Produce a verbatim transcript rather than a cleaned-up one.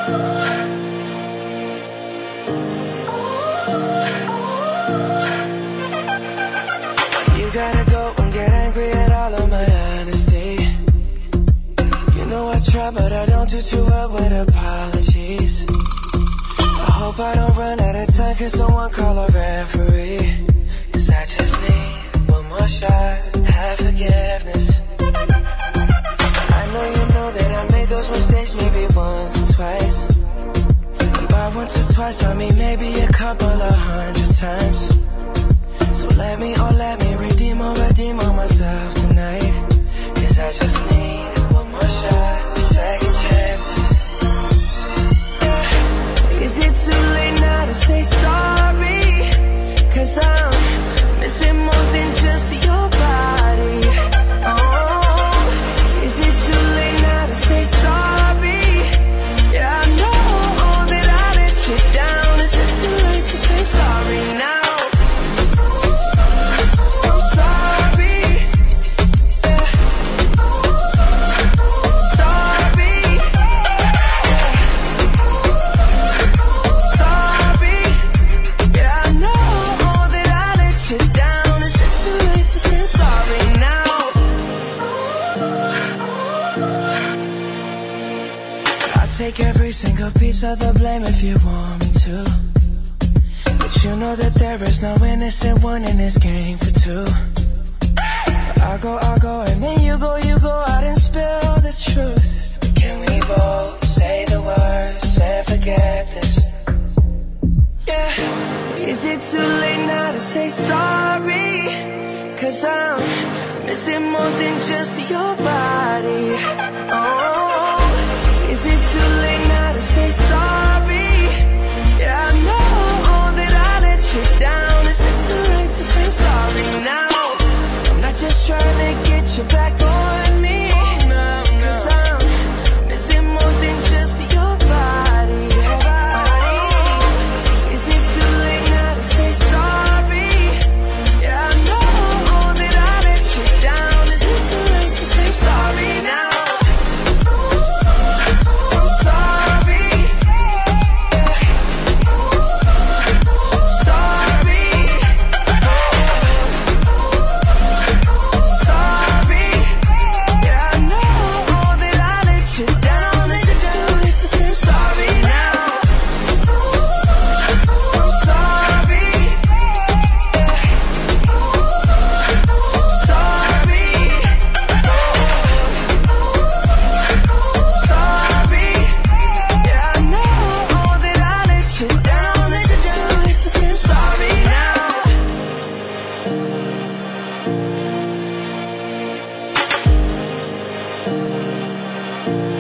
You gotta go and get angry at all of my honesty. You know I try, but I don't do too well with apologies. I hope I don't run out of time, can someone call a referee? Cause I just need one more shot, have forgiveness. I know you know that I made those mistakes maybe once or twice. And by once or twice I mean maybe a couple of hundred times. So let me, oh let me redeem or redeem on myself tonight. Cause I just need one more shot, second chances. Yeah. Is it too late now to say sorry? Cause I'm missing more than just your body. Oh, is it too late now to say sorry? Yeah, I know that I let you down. Is it too late to say sorry now? Take every single piece of the blame if you want me to. But you know that there is no innocent one in this game for two. I'll go, I'll go, and then you go, you go out and spill the truth. Can we both say the words and forget this? Yeah. Is it too late now to say sorry? Cause I'm missing more than just your body. Oh, is it too late now to say sorry? Yeah, I know that I let you down. Is it too late to say sorry now? I'm not just trying to get you back on me. Cause I'm missing more than just your body. Oh, is it too late now to say sorry? Yeah, I know that I let you down. Is it too late to say sorry now? Thank you.